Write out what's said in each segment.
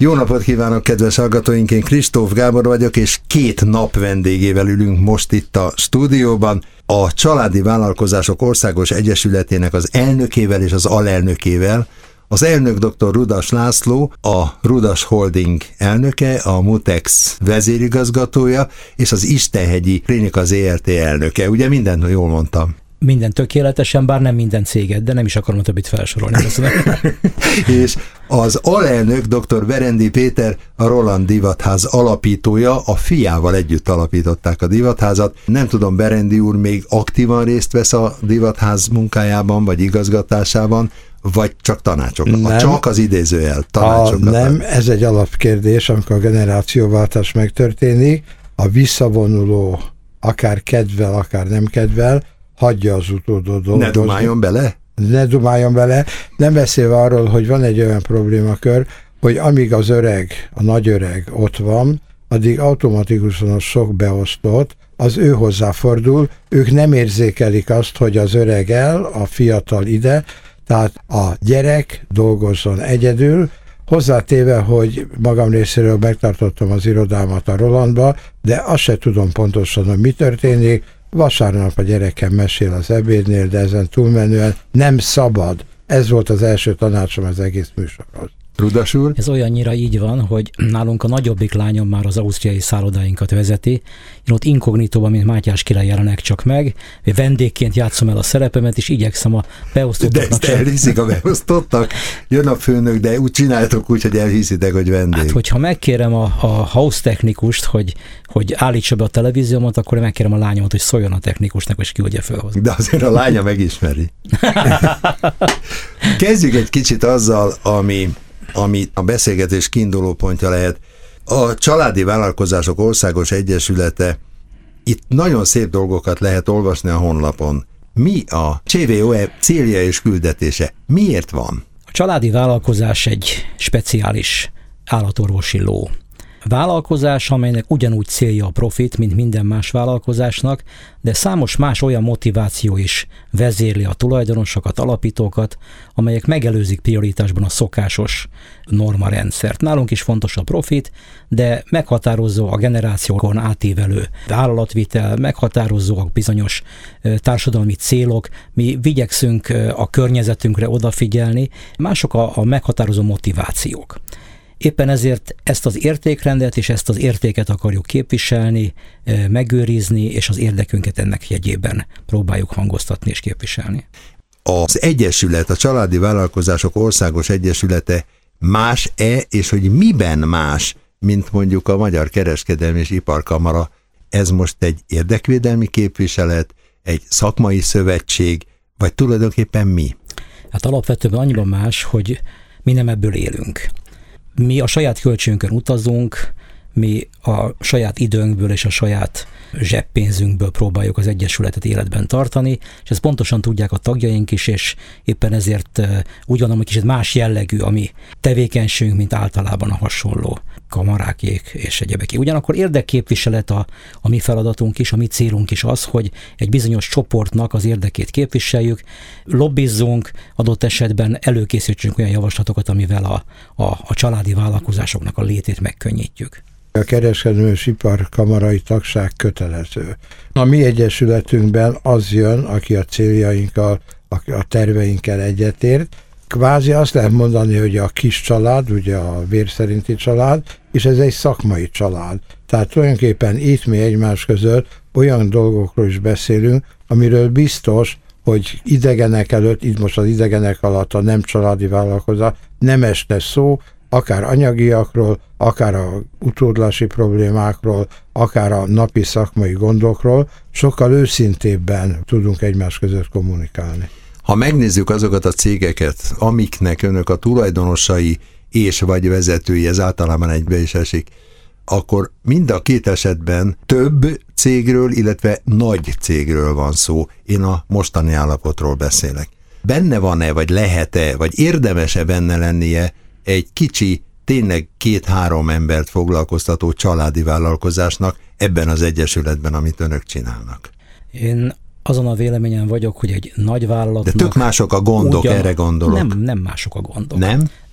Jó napot kívánok, kedves hallgatóink! Én Kristóf Gábor vagyok, és 2 nap vendégével ülünk most itt a stúdióban. A Családi Vállalkozások Országos Egyesületének az elnökével és az alelnökével. Az elnök dr. Rudas László, a Rudas Holding elnöke, a Mutex vezérigazgatója, és az Istenhegyi Klinika ZRT elnöke. Ugye mindent jól mondtam? Minden tökéletesen, bár nem minden céget, de nem is akarom a többit felsorolni. És az alelnök dr. Berendi Péter, a Roland Divatház alapítója, a fiával együtt alapították a Divatházat. Nem tudom, Berendi úr még aktívan részt vesz a Divatház munkájában, vagy igazgatásában, vagy csak tanácsokat? Csak az idézőjel tanácsokat? Nem, ez egy alapkérdés, amikor a generációváltás megtörténik, a visszavonuló akár kedvel, akár nem kedvel, hagyja az utódot dolgozni. Ne dumáljon bele? Ne dumáljon bele. Nem beszélve arról, hogy van egy olyan problémakör, hogy amíg az öreg, a nagyöreg ott van, addig automatikusan a sok beosztott, az ő hozzáfordul, ők nem érzékelik azt, hogy az öreg el, a fiatal ide, tehát a gyerek dolgozzon egyedül, hozzátéve, hogy magam részéről megtartottam az irodámat a Rolandba, de azt se tudom pontosan, hogy mi történik. Vasárnap a gyerekem mesél az ebédnél, de ezen túlmenően nem szabad. Ez volt az első tanácsom az egész műsorhoz. Rudas úr? Ez olyannyira így van, hogy nálunk a nagyobbik lányom már az ausztriai szállodáinkat vezeti. Én ott inkognitóban, mint Mátyás király jelenek csak meg, vendégként játszom el a szerepemet, és igyekszem a beosztottaknak. De ezt elhiszik a beosztottak? Jön a főnök, de úgy csináltok úgy, hogy elhiszitek, hogy vendég. Hát, hogyha megkérem a house technikust, hogy állítsa be a televíziómat, akkor megkérem a lányomat, hogy szóljon a technikusnak, és küldje föl hozzá. De azért a lánya megismeri. Kezdjük egy kicsit azzal, ami a beszélgetés kiinduló pontja lehet. A Családi Vállalkozások Országos Egyesülete, itt nagyon szép dolgokat lehet olvasni a honlapon. Mi a CVOE célja és küldetése? Miért van? A családi vállalkozás egy speciális állatorvosi ló. Vállalkozás, amelynek ugyanúgy célja a profit, mint minden más vállalkozásnak, de számos más olyan motiváció is vezérli a tulajdonosokat, alapítókat, amelyek megelőzik prioritásban a szokásos normarendszert. Nálunk is fontos a profit, de meghatározó a generációkon átívelő vállalatvitel, meghatározóak bizonyos társadalmi célok, mi igyekszünk a környezetünkre odafigyelni, mások a meghatározó motivációk. Éppen ezért ezt az értékrendet és ezt az értéket akarjuk képviselni, megőrizni, és az érdekünket ennek jegyében próbáljuk hangoztatni és képviselni. Az Egyesület, a Családi Vállalkozások Országos Egyesülete más-e, és hogy miben más, mint mondjuk a Magyar Kereskedelmi és Iparkamara? Ez most egy érdekvédelmi képviselet, egy szakmai szövetség, vagy tulajdonképpen mi? Hát alapvetően annyiban más, hogy mi nem ebből élünk. Mi a saját költségünkön utazunk, mi a saját időnkből és a saját zseppénzünkből próbáljuk az Egyesületet életben tartani, és ezt pontosan tudják a tagjaink is, és éppen ezért úgy gondolom, hogy kicsit más jellegű a mi tevékenységünk, mint általában a hasonló kamarákék és egyebeké. Ugyanakkor érdekképviselet a mi feladatunk is, a mi célunk is az, hogy egy bizonyos csoportnak az érdekét képviseljük, lobbizzunk, adott esetben előkészítsünk olyan javaslatokat, amivel a családi vállalkozásoknak a létét megkönnyítjük. A kereskedelmi és iparkamarai tagság kötelező. A mi egyesületünkben az jön, aki a céljainkkal, a terveinkkel egyetért. Kvázi azt lehet mondani, hogy a kis család, ugye a vér szerinti család, és ez egy szakmai család. Tehát tulajdonképpen itt mi egymás között olyan dolgokról is beszélünk, amiről biztos, hogy idegenek előtt, itt most az idegenek alatt a nem családi vállalkozás nem esne szó, akár anyagiakról, akár a utódlási problémákról, akár a napi szakmai gondokról, sokkal őszintébben tudunk egymás között kommunikálni. Ha megnézzük azokat a cégeket, amiknek önök a tulajdonosai és vagy vezetői, ez általában egybe is esik, akkor mind a 2 esetben több cégről, illetve nagy cégről van szó. Én a mostani állapotról beszélek. Benne van-e, vagy lehet-e, vagy érdemes-e benne lennie egy kicsi, tényleg 2-3 embert foglalkoztató családi vállalkozásnak ebben az egyesületben, amit önök csinálnak? Én azon a véleményen vagyok, hogy egy nagy vállalatnak... De tök mások a gondok, erre gondolok. Nem mások a gondok. Nem?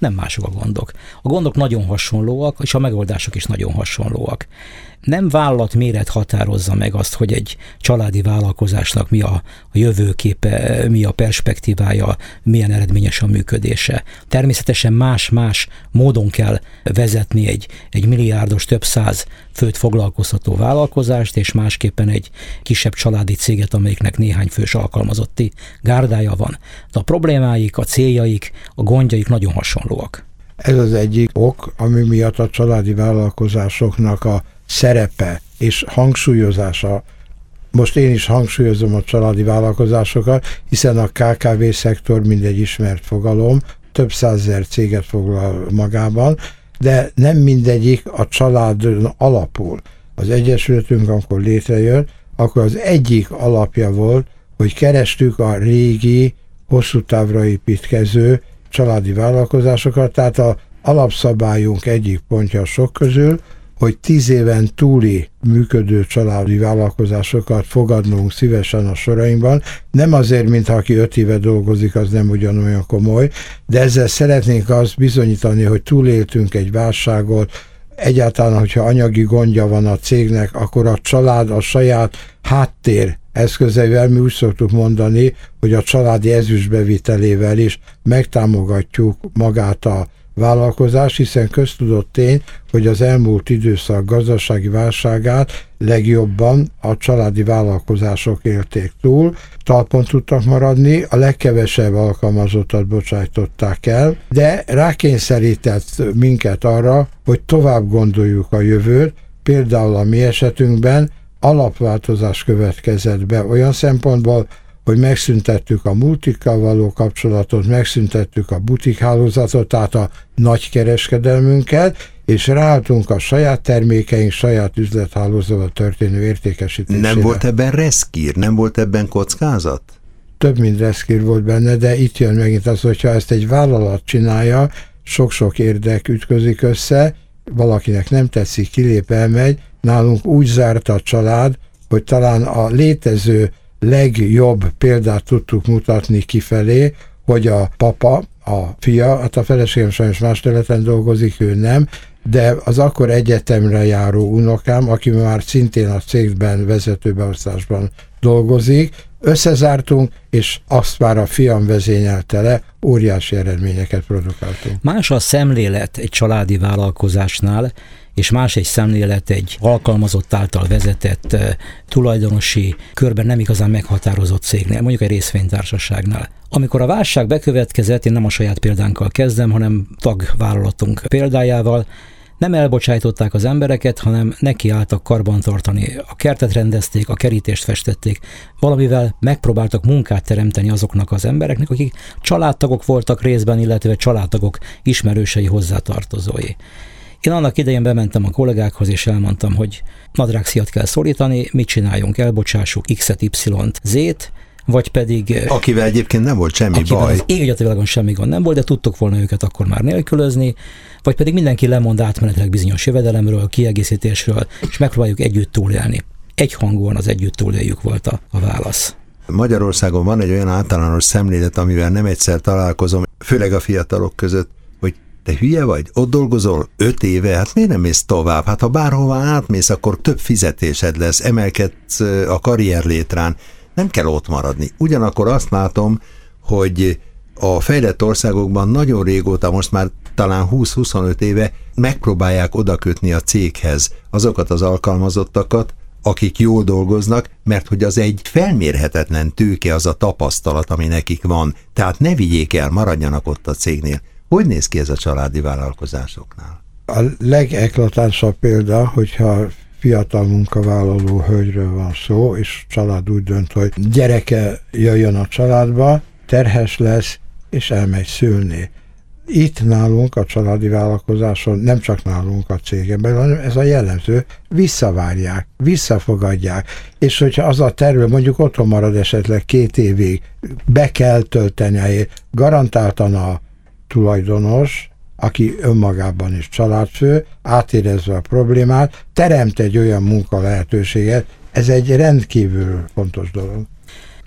nem mások a gondok. A gondok nagyon hasonlóak, és a megoldások is nagyon hasonlóak. Nem vállalat méret határozza meg azt, hogy egy családi vállalkozásnak mi a jövőképe, mi a perspektívája, milyen eredményes a működése. Természetesen más-más módon kell vezetni egy milliárdos, több száz főt foglalkoztató vállalkozást, és másképpen egy kisebb családi céget, amelyiknek néhány fős alkalmazotti gárdája van. De a problémáik, a céljaik, a gondjaik nagyon hasonlóak. Ez az egyik ok, ami miatt a családi vállalkozásoknak a szerepe és hangsúlyozása, most én is hangsúlyozom a családi vállalkozásokat, hiszen a KKV-szektor mindegy ismert fogalom, több százezer céget foglal magában, de nem mindegyik a családon alapul. Az Egyesületünk, amikor létrejött, akkor az egyik alapja volt, hogy kerestük a régi, hosszú távra építkező családi vállalkozásokat, tehát az alapszabályunk egyik pontja sok közül, hogy 10 éven túli működő családi vállalkozásokat fogadnunk szívesen a sorainkban. Nem azért, mintha aki 5 éve dolgozik, az nem ugyanolyan komoly, de ezzel szeretnénk azt bizonyítani, hogy túléltünk egy válságot, egyáltalán, hogyha anyagi gondja van a cégnek, akkor a család a saját háttér eszközeivel, mi úgy szoktuk mondani, hogy a családi ezüstbevitelével is megtámogatjuk magát a vállalkozás, hiszen köztudott tény, hogy az elmúlt időszak gazdasági válságát legjobban a családi vállalkozások élték túl, talpon tudtak maradni, a legkevesebb alkalmazottat bocsájtották el, de rákényszerített minket arra, hogy tovább gondoljuk a jövőt, például a mi esetünkben alapváltozás következett be olyan szempontból, hogy megszüntettük a multikkal való kapcsolatot, megszüntettük a butikhálózatot, tehát a nagykereskedelmünket, és ráálltunk a saját termékeink, saját üzlethálózatban történő értékesítésére. Nem volt ebben reszkír? Nem volt ebben kockázat? Több mint reszkír volt benne, de itt jön megint az, hogyha ezt egy vállalat csinálja, sok-sok érdek ütközik össze, valakinek nem tetszik, kilép, elmegy, nálunk úgy zárt a család, hogy talán a létező legjobb példát tudtuk mutatni kifelé, hogy a papa, a fia, hát a feleségem sajnos más területen dolgozik, ő nem, de az akkor egyetemre járó unokám, aki már szintén a cégben, vezetőbeosztásban dolgozik, összezártunk, és azt már a fiam vezényelte le, óriási eredményeket produkáltunk. Más a szemlélet egy családi vállalkozásnál, és más egy szemlélet egy alkalmazott által vezetett tulajdonosi körben nem igazán meghatározott cégnél, mondjuk egy részvénytársaságnál. Amikor a válság bekövetkezett, én nem a saját példánkkal kezdem, hanem tagvállalatunk példájával, nem elbocsájtották az embereket, hanem nekiálltak karbantartani. A kertet rendezték, a kerítést festették, valamivel megpróbáltak munkát teremteni azoknak az embereknek, akik családtagok voltak részben, illetve családtagok ismerősei, hozzátartozói. Én annak idején bementem a kollégákhoz, és elmondtam, hogy nadrágszíjat kell szorítani, mit csináljunk, elbocsássuk X-et, Y-t, Z-t, vagy pedig... Akivel egyébként nem volt semmi baj. Az ég világon semmi gond nem volt, de tudtuk volna őket akkor már nélkülözni, vagy pedig mindenki lemond átmenetileg bizonyos jövedelemről, kiegészítésről, és megpróbáljuk együtt túlélni. Egyhangúan az együtt túléljük volt a válasz. Magyarországon van egy olyan általános szemlélet, amivel nem egyszer találkozom, főleg a fiatalok között, hogy te hülye vagy? Ott dolgozol 5 éve, hát miért nem mész tovább? Hát ha bárhova átmész, akkor több fizetésed lesz, emelkedsz a karrierlétrán, nem kell ott maradni. Ugyanakkor azt látom, hogy a fejlett országokban nagyon régóta, most már talán 20-25 éve megpróbálják odakötni a céghez azokat az alkalmazottakat, akik jól dolgoznak, mert hogy az egy felmérhetetlen tőke, az a tapasztalat, ami nekik van. Tehát ne vigyék el, maradjanak ott a cégnél. Hogy néz ki ez a családi vállalkozásoknál? A legeklatánsabb példa, hogyha fiatal munkavállaló hölgyről van szó, és család úgy dönt, hogy gyereke jöjjön a családba, terhes lesz, és elmegy szülni. Itt nálunk a családi vállalkozáson, nem csak nálunk a cégben, hanem ez a jellemző, visszavárják, visszafogadják, és hogyha az a terve mondjuk otthon marad esetleg 2 évig, be kell tölteni a helyét, garantáltan a tulajdonos, aki önmagában is családfő, átérezve a problémát, teremt egy olyan munka lehetőséget, ez egy rendkívül fontos dolog.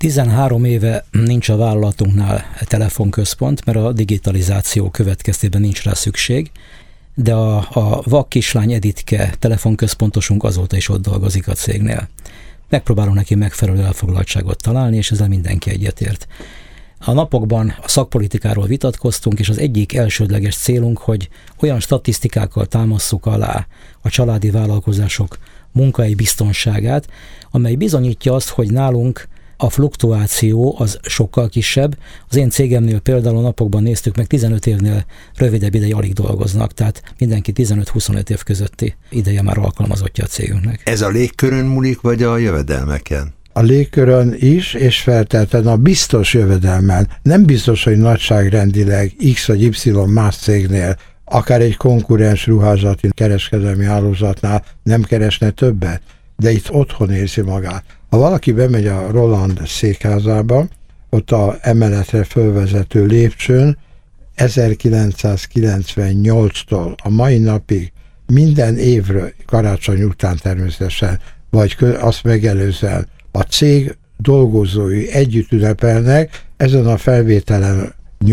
13 éve nincs a vállalatunknál telefonközpont, mert a digitalizáció következtében nincs rá szükség, de a vak kislány Editke telefonközpontosunk azóta is ott dolgozik a cégnél. Megpróbálunk neki megfelelő elfoglaltságot találni, és ezzel mindenki egyetért. A napokban a szakpolitikáról vitatkoztunk, és az egyik elsődleges célunk, hogy olyan statisztikákkal támasszuk alá a családi vállalkozások munkahelyi biztonságát, amely bizonyítja azt, hogy nálunk a fluktuáció az sokkal kisebb. Az én cégemnél például a napokban néztük meg, 15 évnél rövidebb ideig alig dolgoznak, tehát mindenki 15-25 év közötti ideje már alkalmazottja a cégünknek. Ez a légkörön múlik, vagy a jövedelmeken? A légkörön is, és feltétlenül a biztos jövedelmen. Nem biztos, hogy nagyságrendileg X vagy Y más cégnél, akár egy konkurens ruházati kereskedelmi hálózatnál nem keresne többet, de itt otthon érzi magát. Ha valaki bemegy a Roland székházába, ott a emeletre fölvezető lépcsőn 1998-tól a mai napig minden évről, karácsony után természetesen, vagy azt megelőzően a cég dolgozói együtt ünnepelnek, ezen a felvételen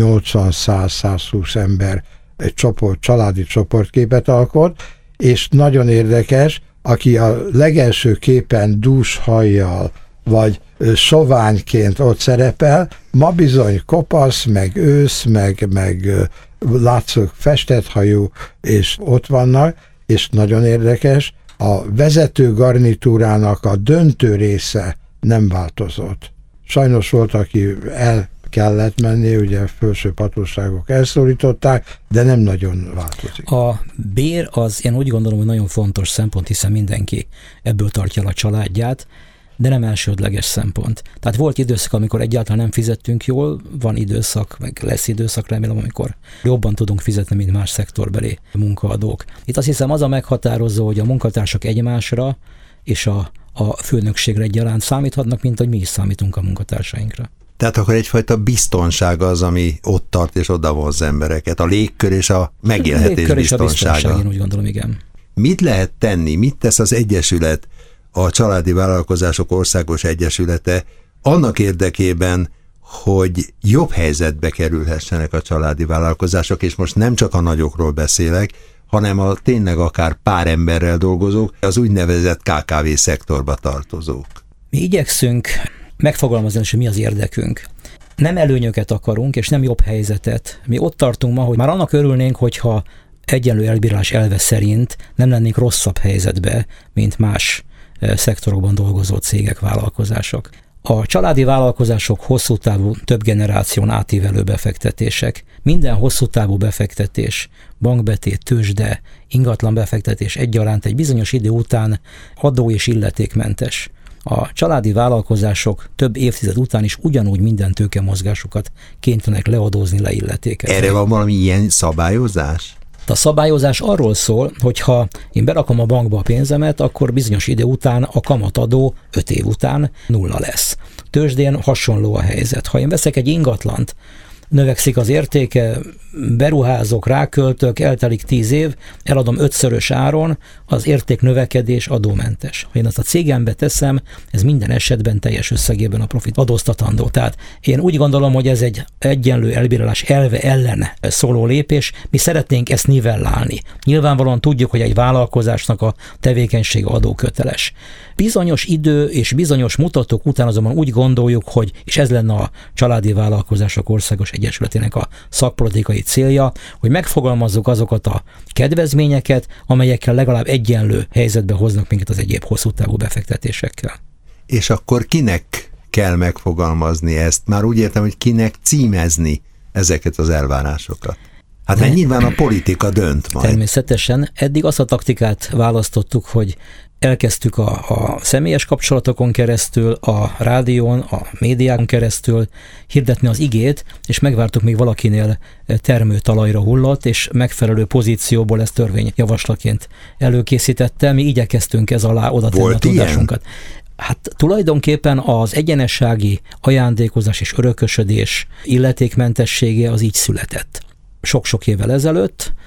80-100-120 ember egy csoport, családi csoportképet alkot, és nagyon érdekes, aki a legelső képen dús hajjal, vagy soványként ott szerepel, ma bizony kopasz, meg ősz, meg látszók festett hajú, és ott vannak, és nagyon érdekes, a vezető garnitúrának a döntő része nem változott. Sajnos volt, aki el kellett menni, ugye felsőbb hatóságok elszólították, de nem nagyon változik. A bér az, én úgy gondolom, hogy nagyon fontos szempont, hiszen mindenki ebből tartja el a családját, de nem elsődleges szempont. Tehát volt időszak, amikor egyáltalán nem fizettünk jól, van időszak, meg lesz időszak, remélem, amikor jobban tudunk fizetni, mint más szektorbeli munkaadók. Itt azt hiszem az a meghatározó, hogy a munkatársak egymásra és a főnökségre egyaránt számíthatnak, mint hogy mi is számítunk a munkatársainkra. Tehát akkor egyfajta biztonság az, ami ott tart és oda vonz az embereket. A légkör és a megélhetés légkör biztonsága. És a biztonság, én úgy gondolom, igen. Mit lehet tenni, mit tesz az Egyesület, a Családi Vállalkozások Országos Egyesülete annak érdekében, hogy jobb helyzetbe kerülhessenek a családi vállalkozások, és most nem csak a nagyokról beszélek, hanem a tényleg akár pár emberrel dolgozók, az úgynevezett KKV szektorba tartozók. Mi igyekszünk megfogalmazni, hogy mi az érdekünk. Nem előnyöket akarunk, és nem jobb helyzetet. Mi ott tartunk ma, hogy már annak örülnénk, hogyha egyenlő elbírálás elve szerint nem lennénk rosszabb helyzetbe, mint más szektorokban dolgozó cégek, vállalkozások. A családi vállalkozások hosszú távú, több generáción átívelő befektetések. Minden hosszú távú befektetés, bankbetét, tőzsde, ingatlan befektetés egyaránt egy bizonyos idő után adó- és illetékmentes. A családi vállalkozások több évtized után is ugyanúgy minden tőkemozgásukat kénytelenek leadózni, leilletékezni. Erre van valami ilyen szabályozás? A szabályozás arról szól, hogy ha én berakom a bankba a pénzemet, akkor bizonyos idő után a kamatadó 5 év után nulla lesz. Tőzsdén hasonló a helyzet. Ha én veszek egy ingatlant, növekszik az értéke, beruházok, ráköltök, eltelik 10 év, eladom 5-szörös áron, az értéknövekedés adómentes. Ha én azt a cégembe teszem, ez minden esetben teljes összegében a profit adóztatandó. Tehát én úgy gondolom, hogy ez egy egyenlő elbírálás elve ellen szóló lépés, mi szeretnénk ezt nivellálni. Nyilvánvalóan tudjuk, hogy egy vállalkozásnak a tevékenysége adóköteles. Bizonyos idő és bizonyos mutatók után azonban úgy gondoljuk, hogy, és ez lenne a Családi Vállalkozások Országos Egyesületének a szakpolitikai célja, hogy megfogalmazzuk azokat a kedvezményeket, amelyekkel legalább egyenlő helyzetbe hoznak minket az egyéb hosszú távú befektetésekkel. És akkor kinek kell megfogalmazni ezt? Már úgy értem, hogy kinek címezni ezeket az elvárásokat? Hát mert nyilván a politika dönt majd. Természetesen. Eddig azt a taktikát választottuk, hogy elkezdtük a személyes kapcsolatokon keresztül, a rádión, a médiákon keresztül hirdetni az igét, és megvártuk, még valakinél termőtalajra hullott, és megfelelő pozícióból ezt törvényjavaslaként előkészítette. Mi igyekeztünk ez alá oda tenni a tudásunkat. Hát tulajdonképpen az egyenessági ajándékozás és örökösödés illetékmentessége az így született. Sok-sok évvel ezelőtt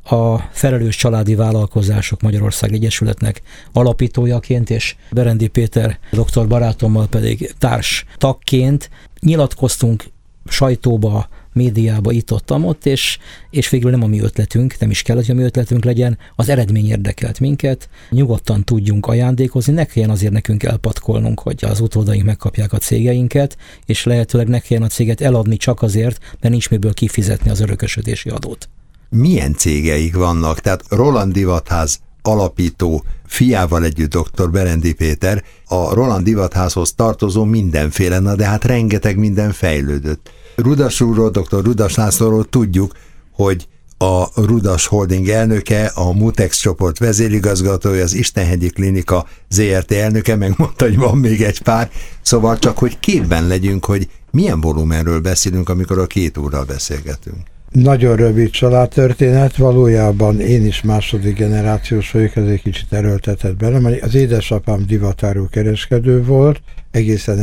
a Felelős Családi Vállalkozások Magyarország Egyesületnek alapítójaként, és Berendi Péter doktor barátommal pedig társ tagként nyilatkoztunk sajtóba, médiába, itt-ott, és végül nem a mi ötletünk, nem is kell, hogy a mi ötletünk legyen, az eredmény érdekelt minket, nyugodtan tudjunk ajándékozni, ne kelljen azért nekünk elpatkolnunk, hogy az utódaink megkapják a cégeinket, és lehetőleg ne kelljen a céget eladni csak azért, mert nincs miből kifizetni az örökösödési adót. Milyen cégeik vannak? Tehát Roland Divatház alapító fiával együtt dr. Berendi Péter, a Roland Divatházhoz tartozó mindenféle, na de hát rengeteg minden fejlődött. Rudas úrról, dr. Rudas Lászlóról tudjuk, hogy a Rudas Holding elnöke, a Mutex csoport vezérigazgatója, az Istenhegyi Klinika ZRT elnöke, megmondta, hogy van még egy pár, szóval csak, hogy képben legyünk, hogy milyen volumenről beszélünk, amikor a két úrral beszélgetünk. Nagyon rövid családtörténet, valójában én is második generációs vagyok, ez egy kicsit erőltetett belem. Az édesapám divatárú kereskedő volt, egészen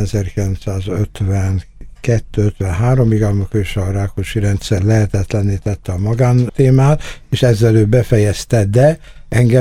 1952-53-ig, amikor is a Rákosi rendszer lehetetlenné tette a magántémát, és ezzel ő befejezte, de engem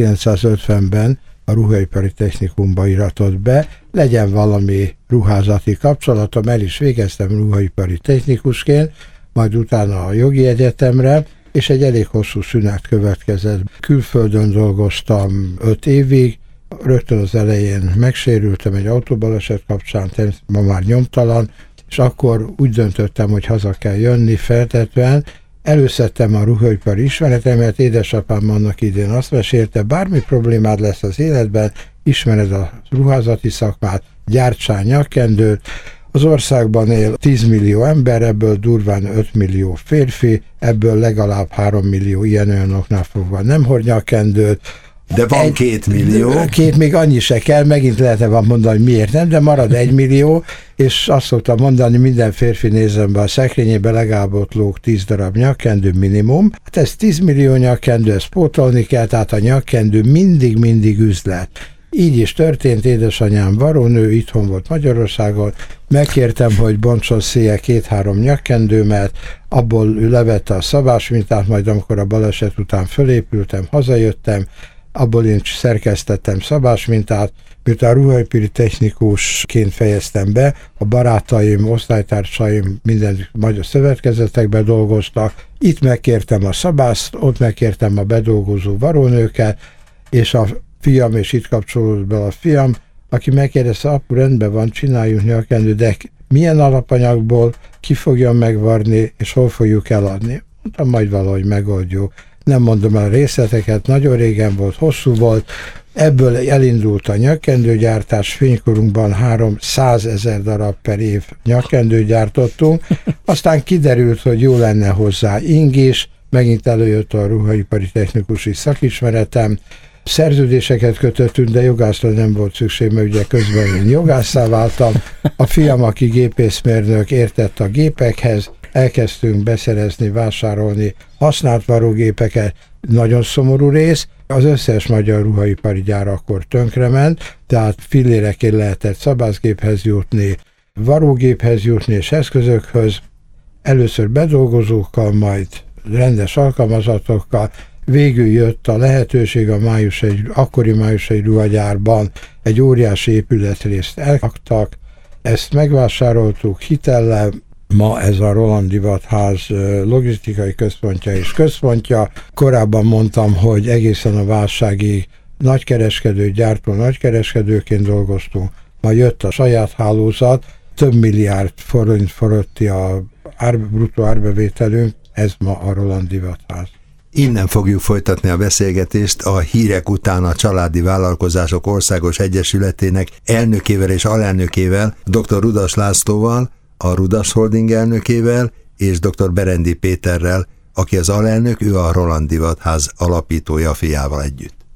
1950-ben a Ruhaipari Technikumba iratott be, legyen valami ruházati kapcsolatom, el is végeztem ruhaipari technikusként, majd utána a jogi egyetemre, és egy elég hosszú szünet következett. Külföldön dolgoztam 5 évig, rögtön az elején megsérültem egy autóbaleset kapcsán, ma már nyomtalan, és akkor úgy döntöttem, hogy haza kell jönni feltetően. Előszedtem a ruhaipari ismeretemet, édesapám annak idén azt mesélte, bármi problémád lesz az életben, ismered a ruházati szakmát, gyártsál nyakkendőt. Az országban él 10 millió ember, ebből durván 5 millió férfi, ebből legalább 3 millió ilyen oknál fogva nem hord nyakkendőt. De van 2 millió. Még annyi se kell, megint lehetne van mondani, hogy miért nem, de marad 1 millió, és azt szoktam mondani, minden férfi nézzen be a szekrényébe, legalább ott lóg 10 darab nyakkendő minimum. Hát ez 10 millió nyakkendő, ezt pótolni kell, tehát a nyakkendő mindig üzlet. Így is történt, édesanyám varónő, itthon volt Magyarországon, megkértem, hogy bontson széje 2-3 nyakkendőmet, abból ő levette a szabásmintát, majd amikor a baleset után fölépültem, hazajöttem, abból én szerkesztettem szabásmintát, miután ruhaipari technikusként fejeztem be, a barátaim, osztálytársaim minden magyar szövetkezetekben dolgoztak, itt megkértem a szabászt, ott megkértem a bedolgozó varónőket, és a fiam, és itt kapcsolódott be a fiam, aki megkérdezte, apu, rendben van, csináljunk nyakkendőt, de milyen alapanyagból, ki fogja megvarni, és hol fogjuk eladni? Mondtam, majd valahogy megoldjuk. Nem mondom el a részleteket, nagyon régen volt, hosszú volt, ebből elindult a nyakkendőgyártás, fénykorunkban 300 000 darab per év nyakkendőt gyártottunk, aztán kiderült, hogy jó lenne hozzá ing is, megint előjött a ruhaipari technikusi szakismeretem, szerződéseket kötöttünk, de jogászra nem volt szükség, mert ugye közben én jogásszá váltam. A fiam, aki gépészmérnök, értett a gépekhez, elkezdtünk beszerezni, vásárolni használt varrógépeket, nagyon szomorú rész. Az összes magyar ruhaipari gyár akkor tönkrement, tehát fillérekért lehetett szabászgéphez jutni, varrógéphez jutni és eszközökhöz, először bedolgozókkal, majd rendes alkalmazatokkal. Végül jött a lehetőség akkori májusi ruhagyárban egy óriási épületrészt elkaptak, ezt megvásároltuk hitellel, ma ez a Roland Divatház logisztikai központja és központja. Korábban mondtam, hogy egészen a válságig gyártó nagykereskedőként dolgoztunk, majd jött a saját hálózat, több milliárd forint fölötti a bruttó árbevételünk, ez ma a Roland Divatház. Innen fogjuk folytatni a beszélgetést a hírek után a Családi Vállalkozások Országos Egyesületének elnökével és alelnökével, dr. Rudas Lászlóval, a Rudas Holding elnökével és dr. Berendi Péterrel, aki az alelnök, ő a Roland Divatház alapítója fiával együtt.